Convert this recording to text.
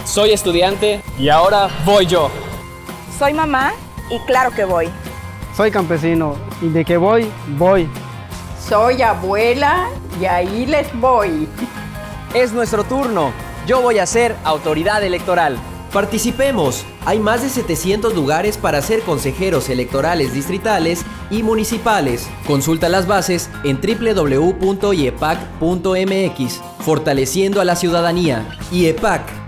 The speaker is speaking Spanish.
Soy estudiante y ahora voy yo. Soy mamá y claro que voy. Soy campesino y de que voy, voy. Soy abuela y ahí les voy. Es nuestro turno. Yo voy a ser autoridad electoral. Participemos. Hay más de 700 lugares para ser consejeros electorales distritales y municipales. Consulta las bases en www.iepac.mx. Fortaleciendo a la ciudadanía. IEPAC.